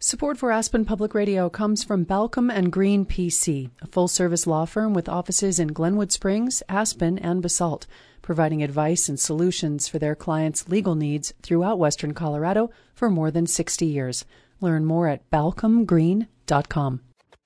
Support for Aspen Public Radio comes from Balcom and Green PC, a full-service law firm with offices in Glenwood Springs, Aspen, and Basalt, providing advice and solutions for their clients' legal needs throughout Western Colorado for more than 60 years. Learn more at balcomgreen.com.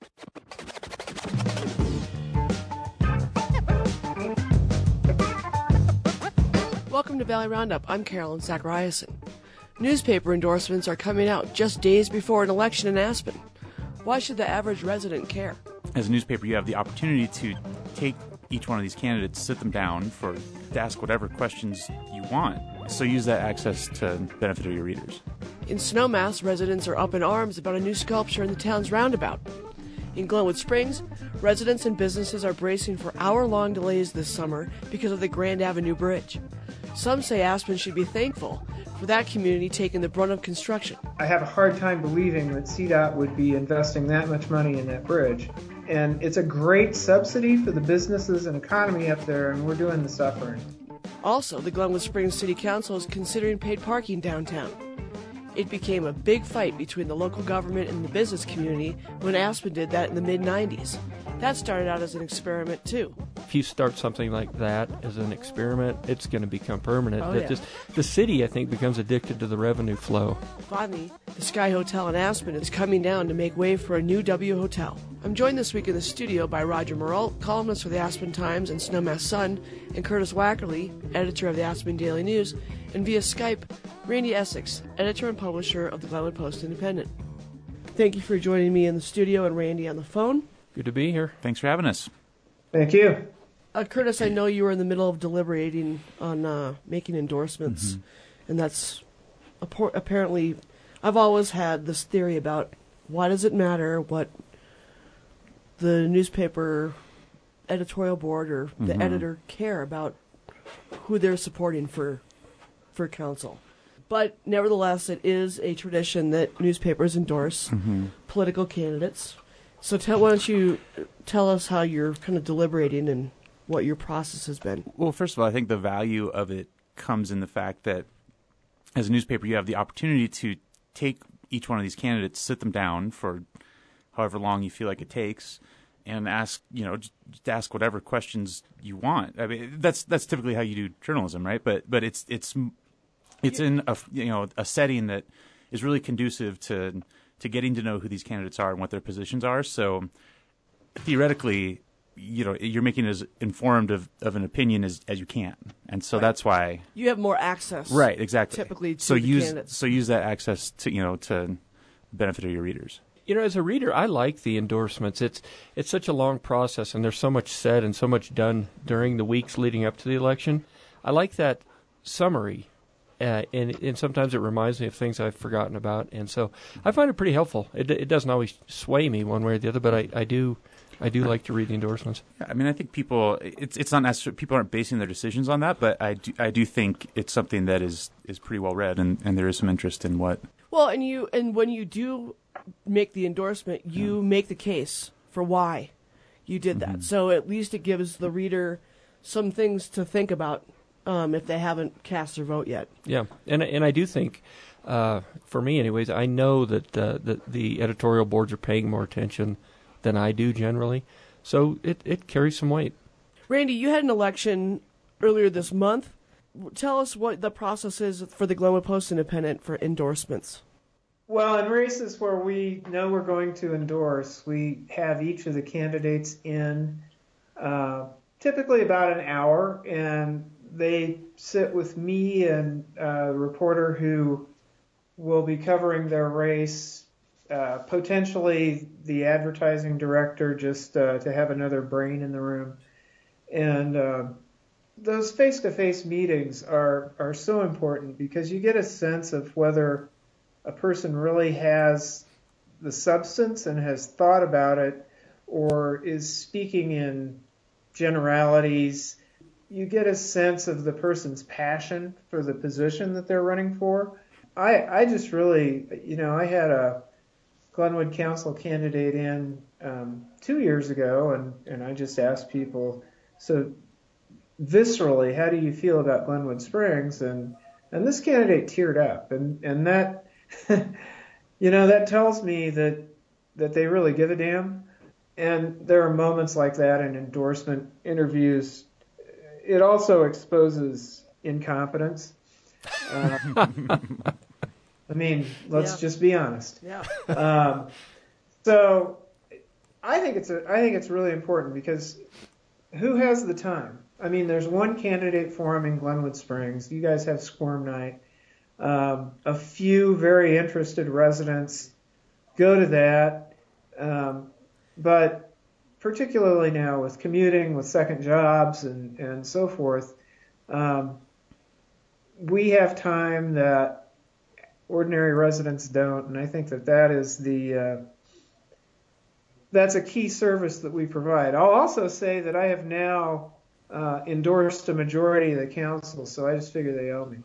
Welcome to Valley Roundup. I'm Carolyn Zachariason. Newspaper endorsements are coming out just days before an election in Aspen. Why should the average resident care? As a newspaper, you have the opportunity to take each one of these candidates, sit them down to ask whatever questions you want. So use that access to benefit your readers. In Snowmass, residents are up in arms about a new sculpture in the town's roundabout. In Glenwood Springs, residents and businesses are bracing for hour-long delays this summer because of the Grand Avenue Bridge. Some say Aspen should be thankful for that community taking the brunt of construction. I have a hard time believing that CDOT would be investing that much money in that bridge. And it's a great subsidy for the businesses and economy up there, and we're doing the suffering. Also, the Glenwood Springs City Council is considering paid parking downtown. It became a big fight between the local government and the business community when Aspen did that in the mid-90s. That started out as an experiment, too. If you start something like that as an experiment, it's going to become permanent. Oh, yeah. The city, I think, becomes addicted to the revenue flow. Finally, the Sky Hotel in Aspen is coming down to make way for a new W Hotel. I'm joined this week in the studio by Roger Murrell, columnist for the Aspen Times and Snowmass Sun, and Curtis Wackerly, editor of the Aspen Daily News, and via Skype, Randy Essex, editor and publisher of the Glenwood Post-Independent. Thank you for joining me in the studio and Randy on the phone. Good to be here. Thanks for having us. Thank you. Curtis, I know you were in the middle of deliberating on making endorsements, and that's apparently, I've always had this theory about why does it matter what the newspaper editorial board or the editor care about who they're supporting for council. But nevertheless, it is a tradition that newspapers endorse political candidates. So why don't you tell us how you're kind of deliberating and what your process has been? Well, first of all, I think the value of it comes in the fact that as a newspaper, you have the opportunity to take each one of these candidates, sit them down for however long you feel like it takes, and ask, just ask whatever questions you want. I mean, that's typically how you do journalism, right? But it's in a setting that is really conducive to getting to know who these candidates are and what their positions are. So theoretically, you're making as informed of an opinion as you can. And so that's why you have more access. Right, exactly. Typically to the candidates. So use that access to benefit your readers. As a reader, I like the endorsements. It's such a long process, and there's so much said and so much done during the weeks leading up to the election. I like that summary. And sometimes it reminds me of things I've forgotten about, and so I find it pretty helpful. It doesn't always sway me one way or the other, but I do like to read the endorsements. Yeah, I mean, I think it's not necessarily people aren't basing their decisions on that, but I do think it's something that is pretty well read, and there is some interest in what. Well, and when you do make the endorsement, you make the case for why you did that. So at least it gives the reader some things to think about. If they haven't cast their vote yet. Yeah, and I do think, for me anyways, I know that the editorial boards are paying more attention than I do generally, so it carries some weight. Randy, you had an election earlier this month. Tell us what the process is for the Glenwood Post-Independent for endorsements. Well, in races where we know we're going to endorse, we have each of the candidates in typically about an hour, and they sit with me and a reporter who will be covering their race, potentially the advertising director, just to have another brain in the room. And those face-to-face meetings are so important because you get a sense of whether a person really has the substance and has thought about it or is speaking in generalities. You get a sense of the person's passion for the position that they're running for. I just really, I had a Glenwood Council candidate in 2 years ago, and I just asked people, so viscerally, how do you feel about Glenwood Springs? And this candidate teared up, and that That tells me that they really give a damn. And there are moments like that in endorsement interviews. It also exposes incompetence. Let's just be honest. Yeah. So I think it's really important because who has the time? There's one candidate forum in Glenwood Springs. You guys have Squirm Night. A few very interested residents go to that. But particularly now with commuting, with second jobs and so forth, we have time that ordinary residents don't, and I think that is that's a key service that we provide. I'll also say that I have now endorsed a majority of the council, so I just figure they owe me.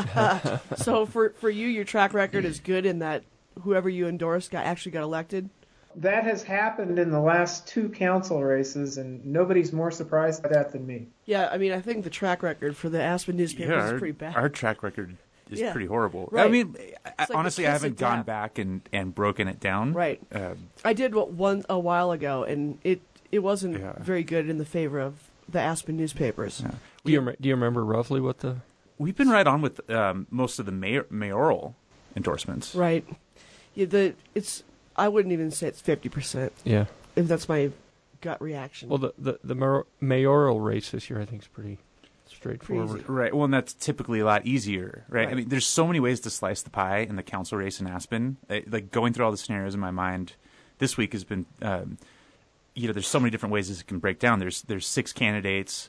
So for you, your track record is good in that whoever you endorsed actually got elected? That has happened in the last 2 council races, and nobody's more surprised by that than me. Yeah, I think the track record for the Aspen newspaper is pretty bad. Our track record is pretty horrible. Right. Honestly, I haven't gone back and broken it down. Right. I did one a while ago, and it wasn't very good in the favor of the Aspen newspapers. Yeah. Do you remember roughly what the... We've been right on with most of the mayoral endorsements. Right. Yeah, I wouldn't even say it's 50%. Yeah. If that's my gut reaction. Well, the mayoral race this year, I think, is pretty straightforward. Crazy. Right. Well, and that's typically a lot easier, right? There's so many ways to slice the pie in the council race in Aspen. Like going through all the scenarios in my mind this week has been, there's so many different ways this can break down. There's 6 candidates.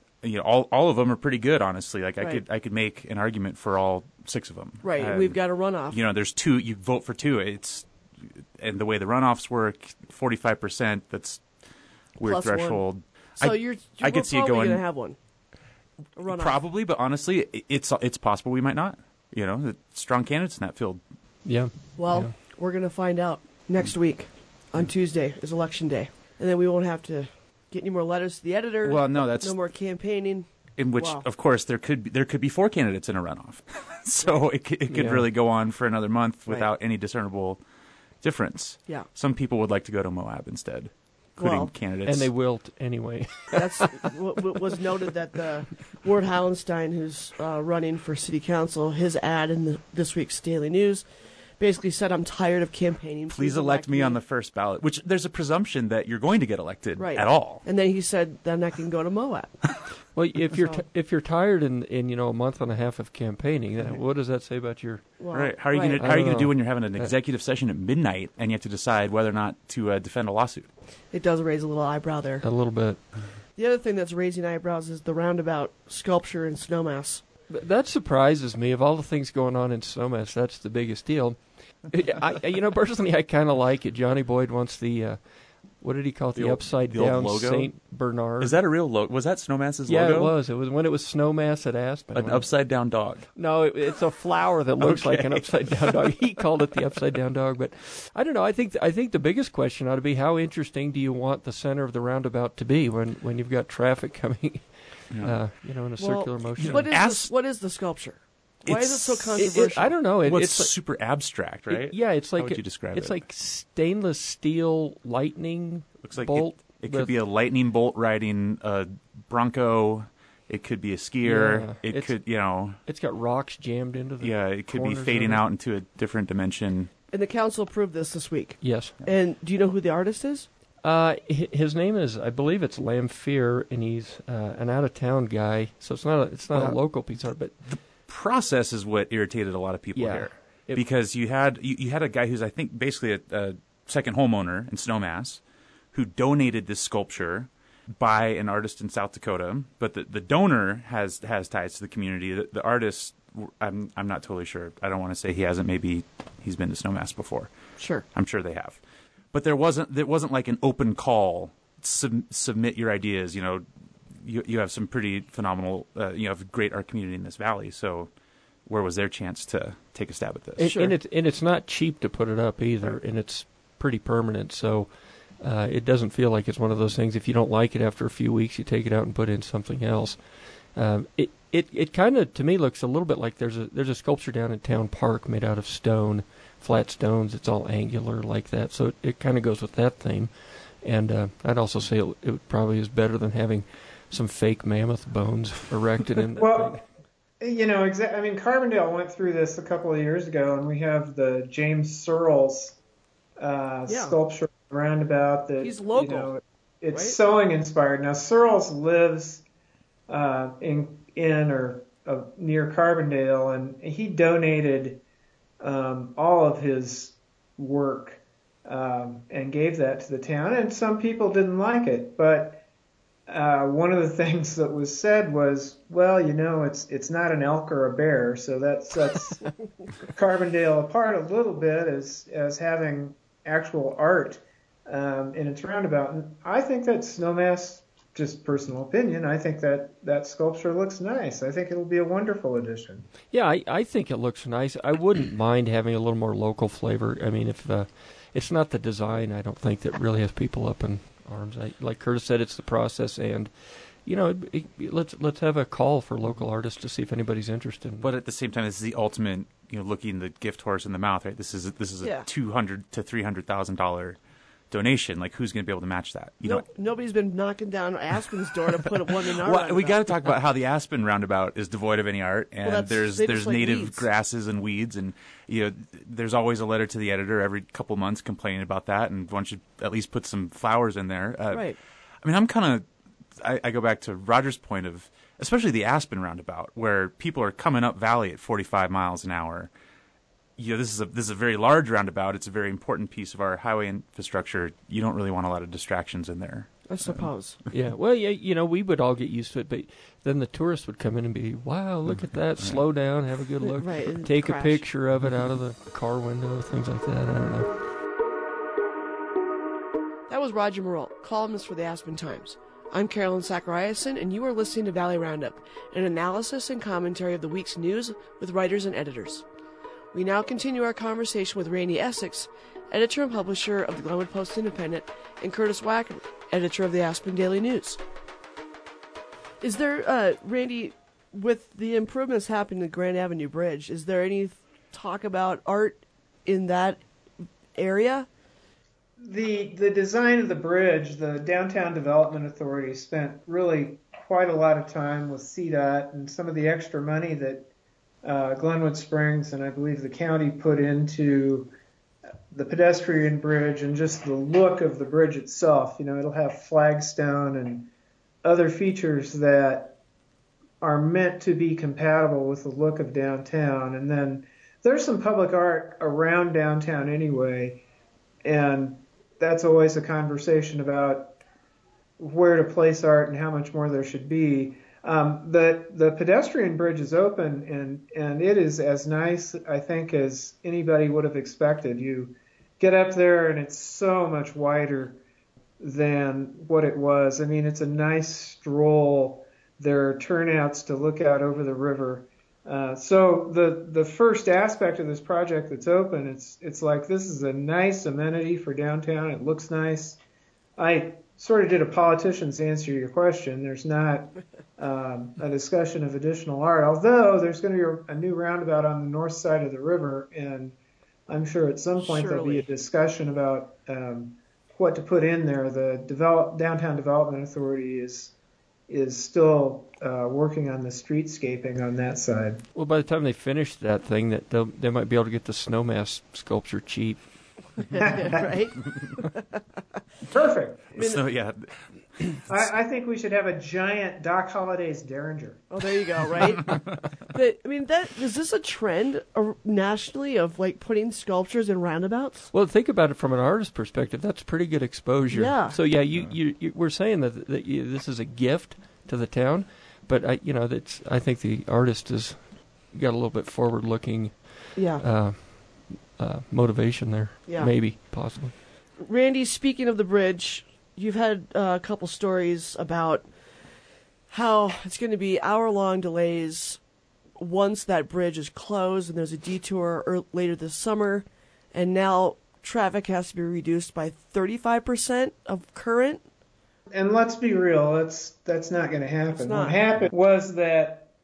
All of them are pretty good, honestly. Like I could make an argument for all 6 of them. Right. We've got a runoff. There's 2. You vote for 2. And the way the runoffs work, 45%. That's weird Plus threshold. 1. So I could see it going. Going to have one. A runoff. Probably, but honestly, it's possible we might not. Strong candidates in that field. Yeah. Well, we're going to find out next week. On Tuesday is election day, and then we won't have to get any more letters to the editor. Well, no, that's no more campaigning. In which, of course, there could be 4 candidates in a runoff, so it could really go on for another month without any discernible difference. Yeah. Some people would like to go to Moab instead, including candidates, and they will anyway. That's what was noted that the Ward Hallenstein, who's running for city council, his ad in this week's Daily News basically said, "I'm tired of campaigning. Please elect me on the first ballot." Which there's a presumption that you're going to get elected at all. And then he said, "Then I can go to Moab." Well, if you're tired in a month and a half of campaigning, then what does that say about your? Well, right. How are you going to do when you're having an executive session at midnight and you have to decide whether or not to defend a lawsuit? It does raise a little eyebrow there. A little bit. The other thing that's raising eyebrows is the roundabout sculpture in Snowmass. That surprises me. Of all the things going on in Snowmass, that's the biggest deal. Personally, I kind of like it. Johnny Boyd wants the, what did he call it? The upside down St. Bernard. Is that a real logo? Was that Snowmass's logo? Yeah, it was. It was when it was Snowmass at Aspen. An upside down dog. No, it's a flower that looks like an upside down dog. He called it the upside down dog, but I don't know. I think the biggest question ought to be, how interesting do you want the center of the roundabout to be when you've got traffic coming, in a circular motion? What is the sculpture? Why is it so controversial? I don't know. It's super abstract, right? It's like how would you describe it? It's like stainless steel lightning Looks like bolt. It could be a lightning bolt riding a Bronco. It could be a skier. Yeah, it's got rocks jammed into the it could be fading out into a different dimension. And the council approved this week. Yes. And do you know who the artist is? His name is, I believe it's Lamphere, and he's an out-of-town guy. So it's not a local piece of art, but the process is what irritated a lot of people here, because you had a guy who's, I think, basically a second homeowner in Snowmass who donated this sculpture by an artist in South Dakota, but the donor has ties to the community. The artist, I'm not totally sure. I don't want to say he hasn't. Maybe he's been to Snowmass before. Sure, I'm sure they have, but there wasn't like an open call. Submit your ideas. You have some pretty phenomenal, you have a great art community in this valley. So, where was their chance to take a stab at this? And it's not cheap to put it up either, and it's pretty permanent. So, it doesn't feel like it's one of those things. If you don't like it after a few weeks, you take it out and put in something else. It kind of, to me, looks a little bit like there's a sculpture down in Town Park made out of stone, flat stones. It's all angular like that, so it kind of goes with that theme. And I'd also say it probably is better than having some fake mammoth bones erected in that thing. You know, I mean, Carbondale went through this a couple of years ago, and we have the James Searles sculpture roundabout that he's local. You know, it's right? sewing inspired. Now, Searles lives in or near Carbondale, and he donated all of his work and gave that to the town. And some people didn't like it, but one of the things that was said was, well, you know, it's not an elk or a bear, so that sets Carbondale apart a little bit as having actual art in its roundabout. And I think that Snowmass, just personal opinion, I think that sculpture looks nice. I think it'll be a wonderful addition. Yeah, I think it looks nice. I wouldn't mind having a little more local flavor. I mean, if it's not the design, I don't think that really has people up in arms. Like Curtis said, it's the process, and you know, let's have a call for local artists to see if anybody's interested. But at the same time, this is the ultimate, you know, looking the gift horse in the mouth, right? This is a $200,000 to $300,000 donation. Like, who's going to be able to match that? Nobody's been knocking down Aspen's door to put one in our roundabout. We got to talk about how the Aspen roundabout is devoid of any art, and there's native weeds. grasses and weeds, and you know, there's always a letter to the editor every couple months complaining about that, and one should at least put some flowers in there. Right. I mean, I go back to Roger's point of, especially the Aspen roundabout, where people are coming up valley at 45 miles an hour. You know, this is a very large roundabout. It's a very important piece of our highway infrastructure. You don't really want a lot of distractions in there. I suppose. Yeah, well, yeah, you know, we would all get used to it, but then the tourists would come in and be, wow, look at that, slow down, have a good look, Right, take crash. a picture of it out of the car window, things like that. I don't know. That was Roger Morrell, columnist for the Aspen Times. I'm Carolyn Zachariason, and you are listening to Valley Roundup, an analysis and commentary of the week's news with writers and editors. We now continue our conversation with Randy Essex, editor and publisher of the Glenwood Post-Independent, and Curtis Wacker, editor of the Aspen Daily News. Is there, Randy, with the improvements happening at Grand Avenue Bridge, is there any talk about art in that area? The design of the bridge, the Downtown Development Authority spent really quite a lot of time with CDOT and some of the extra money that Glenwood Springs and I believe the county put into the pedestrian bridge and just the look of the bridge itself. You know, it'll have flagstone and other features that are meant to be compatible with the look of downtown. And then there's some public art around downtown anyway, and that's always a conversation about where to place art and how much more there should be. The pedestrian bridge is open, and it is as nice, I think, as anybody would have expected. You get up there, and it's so much wider than what it was. I mean, it's a nice stroll. There are turnouts to look out over the river. So the first aspect of this project that's open, it's like this is a nice amenity for downtown. It looks nice. I sort of did a politician's answer to your question. There's not a discussion of additional art, although there's going to be a new roundabout on the north side of the river, and I'm sure at some point there'll be a discussion about what to put in there. The Downtown Development Authority is still working on the streetscaping on that side. Well, by the time they finish that thing, that they might be able to get the Snowmass sculpture cheap. Right? Perfect. So, yeah. I think we should have a giant Doc Holliday's Derringer. Oh, there you go, right? Is this a trend nationally of like putting sculptures in roundabouts? Well, think about it from an artist perspective. That's pretty good exposure. Yeah. So you we're saying that this is a gift to the town, but I think the artist has got a little bit forward-looking motivation there. Yeah. Maybe, possibly. Randy, speaking of the bridge, you've had a couple stories about how it's going to be hour-long delays once that bridge is closed, and there's a detour later this summer, and now traffic has to be reduced by 35% of current. And let's be real, that's not going to happen. What happened was that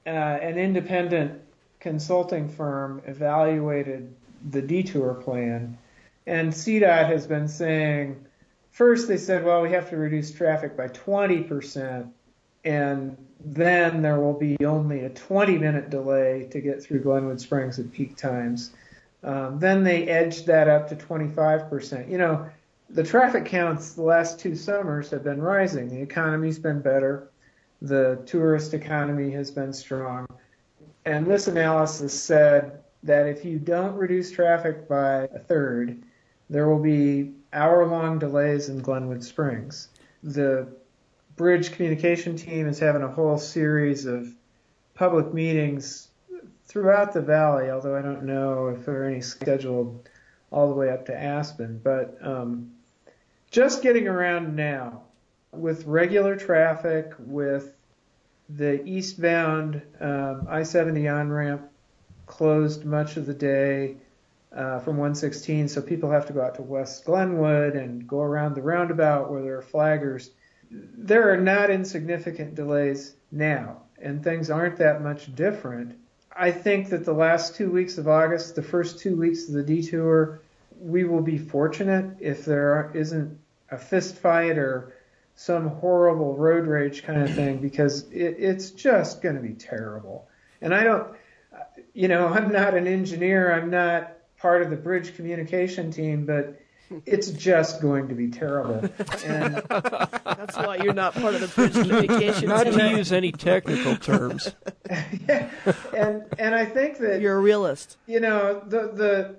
an independent consulting firm evaluated the detour plan, and CDOT has been saying, first they said, well, we have to reduce traffic by 20%, and then there will be only a 20-minute delay to get through Glenwood Springs at peak times. Then they edged that up to 25%. You know, the traffic counts the last 2 summers have been rising. The economy's been better. The tourist economy has been strong. And this analysis said that if you don't reduce traffic by a third, there will be hour-long delays in Glenwood Springs. The bridge communication team is having a whole series of public meetings throughout the valley, although I don't know if there are any scheduled all the way up to Aspen. But just getting around now with regular traffic, with the eastbound I-70 on-ramp closed much of the day from 116, so people have to go out to West Glenwood and go around the roundabout where there are flaggers. There are not insignificant delays now, and things aren't that much different. I think that the last 2 weeks of August, the first 2 weeks of the detour, we will be fortunate if there isn't a fist fight or some horrible road rage kind of thing, because it's just going to be terrible. And I don't, I'm not an engineer, I'm not part of the bridge communication team, but it's just going to be terrible. And that's why you're not part of the bridge communication Not team. to use any technical terms. yeah, and I think that You're a realist. The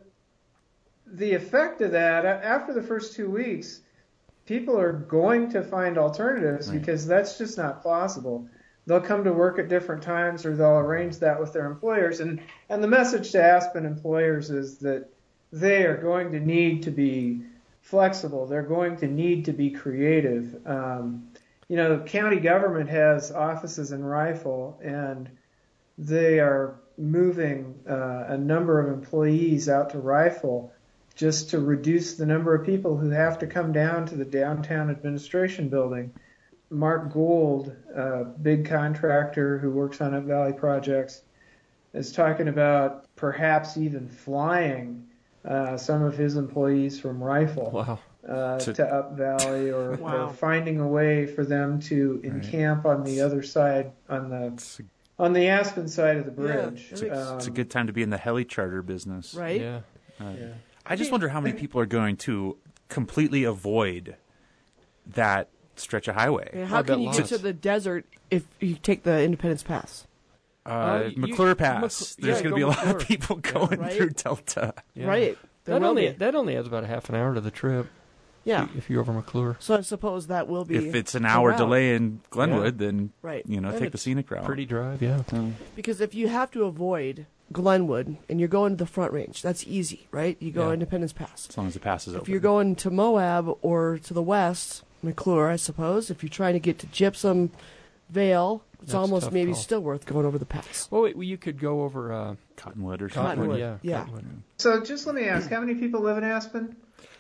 effect of that after the first 2 weeks, people are going to find alternatives, right, because that's just not plausible. They'll come to work at different times, or they'll arrange that with their employers. And the message to Aspen employers is that they are going to need to be flexible. They're going to need to be creative. The county government has offices in Rifle, and they are moving a number of employees out to Rifle just to reduce the number of people who have to come down to the downtown administration building. Mark Gould, a big contractor who works on Up Valley projects, is talking about perhaps even flying some of his employees from Rifle to Up Valley, or finding a way for them to encamp on the other side, on the Aspen side of the bridge. Yeah, it's a good time to be in the heli charter business. Right? Yeah. I just wonder how many people are going to completely avoid that stretch of highway. And how can you get to the desert if you take the Independence Pass? McClure Pass. There's going to be a lot of people going through Delta. Yeah. Right. That only adds about a half an hour to the trip. Yeah. If you're over McClure. So I suppose that will be. If it's an hour delay in Glenwood, then and take the scenic route. Pretty drive, yeah. Because if you have to avoid Glenwood and you're going to the Front Range, that's easy, right? You go Independence Pass. As long as the pass is open. If you're going to Moab or to the west, McClure, I suppose, if you're trying to get to Gypsum Vale, it's almost maybe still worth going over the pass. Well, you could go over Cottonwood or something. Cottonwood, yeah. Cottonwood. So just let me ask, how many people live in Aspen?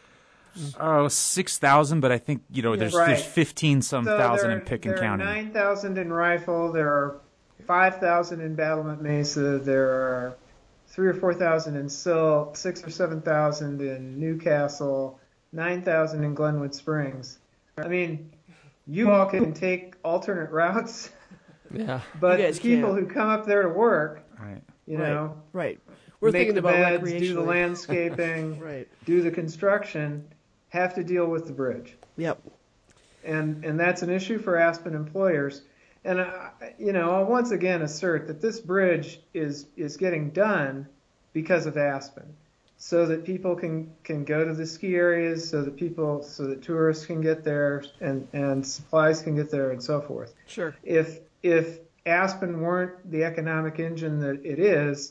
6,000, but I think there's 15-some thousand in Pitkin County. There are 9,000 in Rifle. There are 5,000 in Battlement Mesa. There are 3,000 or 4,000 in Silt, 6,000 or 7,000 in Newcastle, 9,000 in Glenwood Springs. I mean, you all can take alternate routes. Yeah. But people who come up there to work, right. We're make thinking the about beds, do the landscaping, do the construction, have to deal with the bridge. Yep. And that's an issue for Aspen employers. And I'll once again assert that this bridge is getting done because of Aspen, so that people can go to the ski areas, so that tourists can get there, and supplies can get there, and so forth. Sure. If Aspen weren't the economic engine that it is,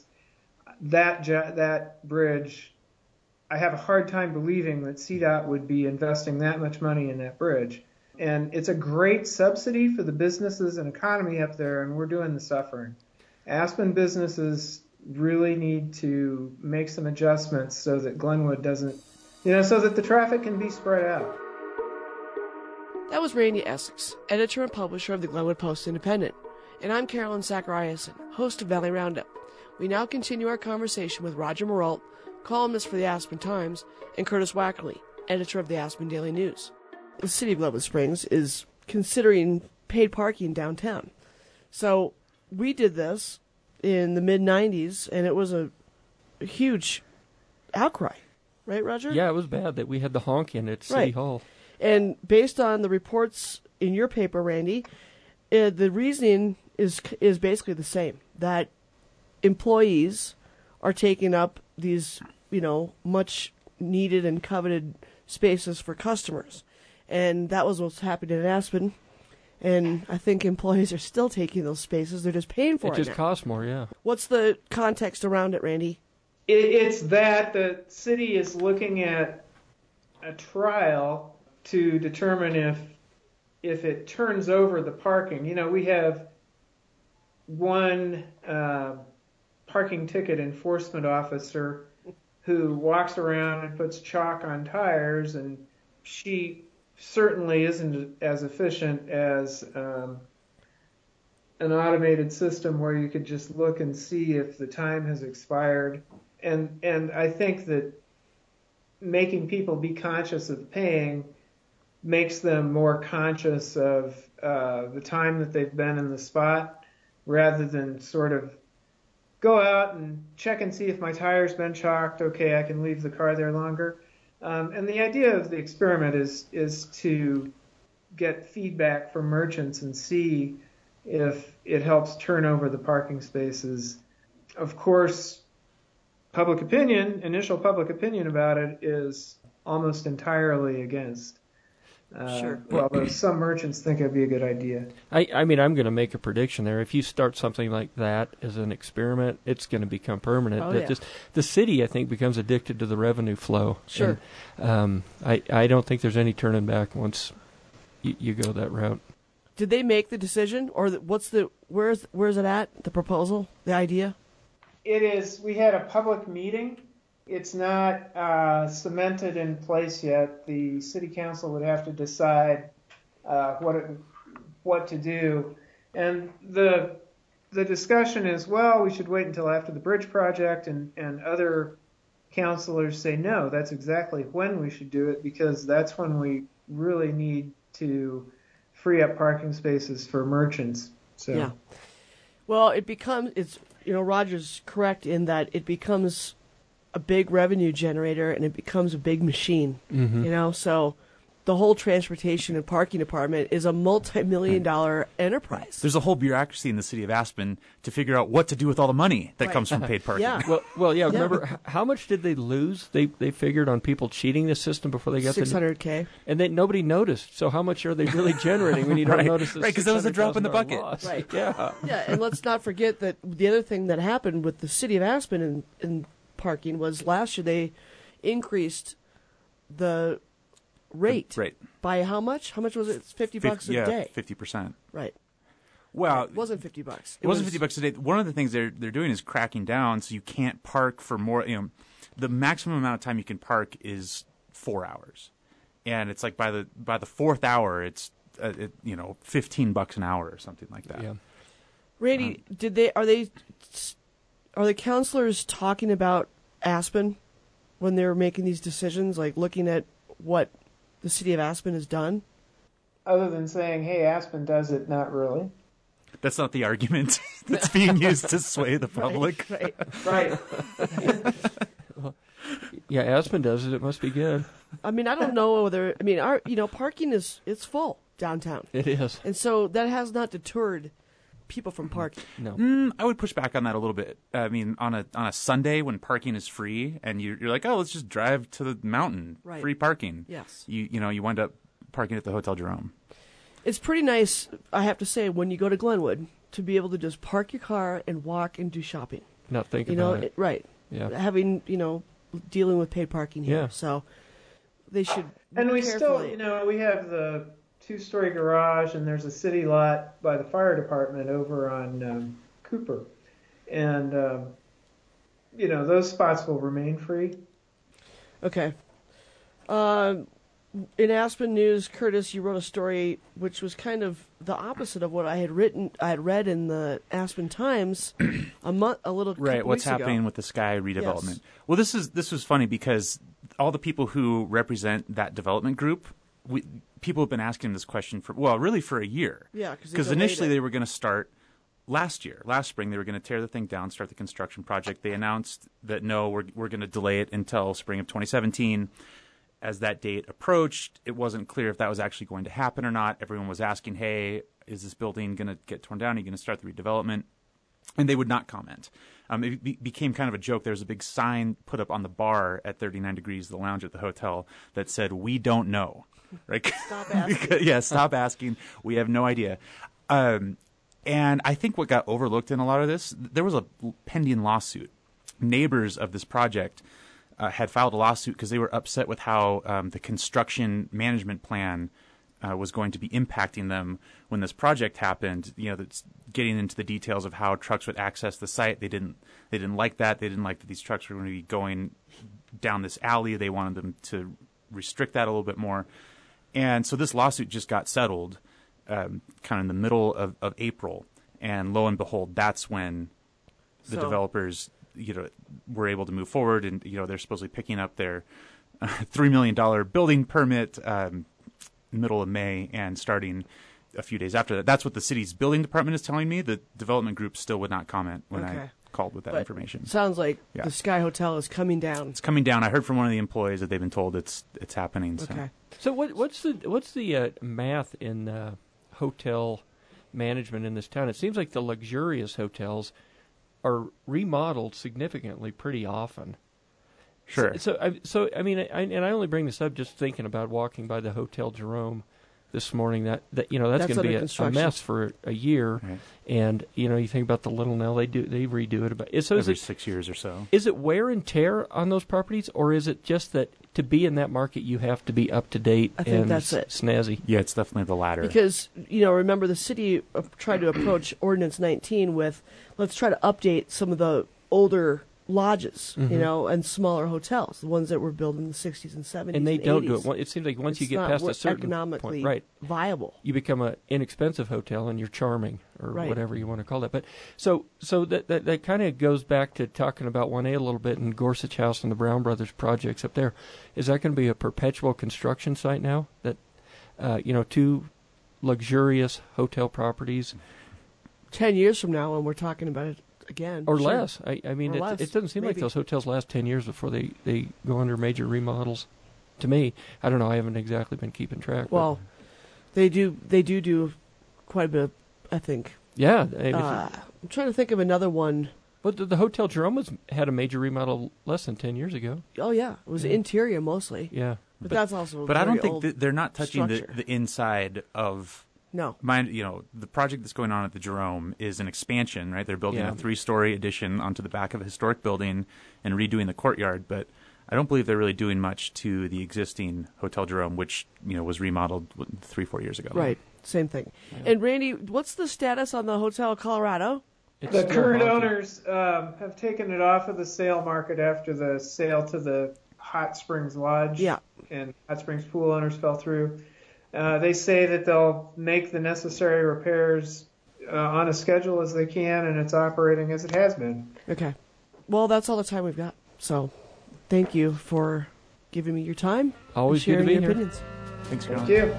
that bridge, I have a hard time believing that CDOT would be investing that much money in that bridge. And it's a great subsidy for the businesses and economy up there, and we're doing the suffering. Aspen businesses really need to make some adjustments so that Glenwood doesn't, so that the traffic can be spread out. That was Randy Essex, editor and publisher of the Glenwood Post-Independent. And I'm Carolyn Zachariason, host of Valley Roundup. We now continue our conversation with Roger Morault, columnist for the Aspen Times, and Curtis Wackerly, editor of the Aspen Daily News. The city of Glenwood Springs is considering paid parking downtown. So we did this in the mid-'90s, and it was a huge outcry. Right, Roger? Yeah, it was bad that we had the honking at City Hall. And based on the reports in your paper, Randy, the reasoning is basically the same, that employees are taking up these, much needed and coveted spaces for customers. And that was what's happening in Aspen. And I think employees are still taking those spaces. They're just paying for it. It just now. costs more, yeah. What's the context around it, Randy? It's that the city is looking at a trial to determine if it turns over the parking. We have one parking ticket enforcement officer who walks around and puts chalk on tires, and she certainly isn't as efficient as an automated system where you could just look and see if the time has expired. And I think that making people be conscious of paying makes them more conscious of the time that they've been in the spot, rather than sort of go out and check and see if my tire's been chalked. Okay, I can leave the car there longer. And the idea of the experiment is to get feedback from merchants and see if it helps turn over the parking spaces. Of course, initial public opinion about it is almost entirely against. Sure. Although some merchants think it'd be a good idea. I mean, I'm going to make a prediction there. If you start something like that as an experiment, it's going to become permanent. Oh, yeah. The city, I think, becomes addicted to the revenue flow. Sure. And, I don't think there's any turning back once you go that route. Did they make the decision, or where's it at? The proposal, the idea? It is. We had a public meeting. It's not cemented in place yet. The city council would have to decide what to do, and the discussion is, well, we should wait until after the bridge project, and other councilors say no. That's exactly when we should do it, because that's when we really need to free up parking spaces for merchants. So. Yeah. Well, Roger's correct in that it becomes a big revenue generator, and it becomes a big machine. Mm-hmm. So the whole transportation and parking department is a multi-million-dollar enterprise. There's a whole bureaucracy in the city of Aspen to figure out what to do with all the money that comes from paid parking. Yeah. Well, yeah. Remember how much did they lose? They figured on people cheating the system before they got $600K, and then nobody noticed. So how much are they really generating when you don't notice? Right, because that was a drop in the bucket. Loss. Right. Yeah. Yeah, and let's not forget that the other thing that happened with the city of Aspen in parking was last year they increased the rate by how much? How much was it? It's $50 a day. 50%. Right. Well, it wasn't $50. It wasn't $50 a day. One of the things they're doing is cracking down, so you can't park for more. The maximum amount of time you can park is 4 hours, and it's like by the fourth hour, it's $15 an hour or something like that. Yeah. Randy, are the counselors talking about Aspen when they're making these decisions, like looking at what the city of Aspen has done? Other than saying, hey, Aspen does it, not really. That's not the argument that's being used to sway the public. Right. Yeah, Aspen does it. It must be good. I mean, I don't know whether. I mean, parking it's full downtown. It is, and so that has not deterred people from parking. No, I would push back on that a little bit. I mean, on a Sunday when parking is free, and you're like, oh, let's just drive to the mountain, right. Free parking. Yes, you wind up parking at the Hotel Jerome. It's pretty nice, I have to say, when you go to Glenwood, to be able to just park your car and walk and do shopping. Not think about it. Right. Yeah. Having, dealing with paid parking here. Yeah. So they should. And we carefully. still, we have the 2-story garage, and there's a city lot by the fire department over on Cooper. And, those spots will remain free. Okay. in Aspen News, Curtis, you wrote a story which was kind of the opposite of what I had read in the Aspen Times a little right. couple What's weeks happening ago. with the Sky redevelopment? Yes. Well, this was funny because all the people who represent that development group, people have been asking this question for a year. Yeah, because initially they were going to start last spring. They were going to tear the thing down, start the construction project. They announced that no, we're going to delay it until spring of 2017. As that date approached, it wasn't clear if that was actually going to happen or not. Everyone was asking, hey, is this building going to get torn down? Are you going to start the redevelopment? And they would not comment. It became kind of a joke. There was a big sign put up on the bar at 39 Degrees, the lounge at the hotel, that said, "We don't know." Right? Stop asking. Yeah, stop asking. We have no idea. And I think what got overlooked in a lot of this, there was a pending lawsuit. Neighbors of this project had filed a lawsuit because they were upset with how the construction management plan was going to be impacting them when this project happened. You know, that's getting into the details of how trucks would access the site. They didn't like that. They didn't like that these trucks were going to be going down this alley. They wanted them to restrict that a little bit more. And so this lawsuit just got settled kind of in the middle of April. And lo and behold, that's when the developers were able to move forward, and they're supposedly picking up their $3 million building permit middle of May and starting a few days after that. That's what the city's building department is telling me. The development group still would not comment when I called with that information. Sounds like the Sky Hotel is coming down. It's coming down. I heard from one of the employees that they've been told it's happening. Okay. So what's the math in hotel management in this town? It seems like the luxurious hotels are remodeled significantly pretty often. Sure. So I mean, I only bring this up just thinking about walking by the Hotel Jerome this morning. That's going to be a mess for a year. Right. And you think about the Little Nell, they redo it about every 6 years or so. Is it wear and tear on those properties, or is it just that to be in that market you have to be up to date? I think and that's it. Snazzy. Yeah, it's definitely the latter. Because remember the city tried to approach Ordinance 19 with let's try to update some of the older lodges, and smaller hotels, the ones that were built in the 60s and 70s. And they don't 80s. do it. It seems like once It's you get not past a certain economically point, right, viable, you become an inexpensive hotel and you're charming, or whatever you want to call that. But so that kind of goes back to talking about 1A a little bit and Gorsuch House and the Brown Brothers projects up there. Is that going to be a perpetual construction site now? That 2 luxurious hotel properties. 10 years from now, when we're talking about it again, or sure. less. I mean, Or it less, doesn't seem like maybe. those hotels last 10 years before they go under major remodels. To me, I don't know. I haven't exactly been keeping track. Well, they do quite a bit, I think. Yeah. I'm trying to think of another one. But the Hotel Jerome had a major remodel less than 10 years ago. Oh, yeah. It was interior mostly. Yeah. But that's also a But I very don't think old that they're not touching structure. the inside of... No. The project that's going on at the Jerome is an expansion, right? They're building a 3-story addition onto the back of a historic building and redoing the courtyard, but I don't believe they're really doing much to the existing Hotel Jerome, which, was remodeled 3-4 years ago. Right. Same thing. Yeah. And Randy, what's the status on the Hotel Colorado? The current owners have taken it off of the sale market after the sale to the Hot Springs Lodge and Hot Springs pool owners fell through. They say that they'll make the necessary repairs on a schedule as they can, and it's operating as it has been. Okay. Well, that's all the time we've got. So thank you for giving me your time. Always sharing good to be your here. opinions. Thanks, Thank you.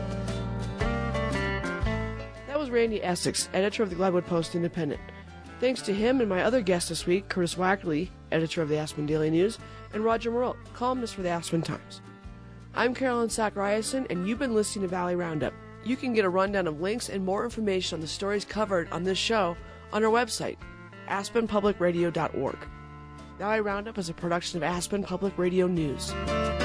That was Randy Essex, editor of the Glenwood Post-Independent. Thanks to him and my other guests this week, Curtis Wackerly, editor of the Aspen Daily News, and Roger Morrell, columnist for the Aspen Times. I'm Carolyn Zachariason, and you've been listening to Valley Roundup. You can get a rundown of links and more information on the stories covered on this show on our website, aspenpublicradio.org. Valley Roundup is a production of Aspen Public Radio News.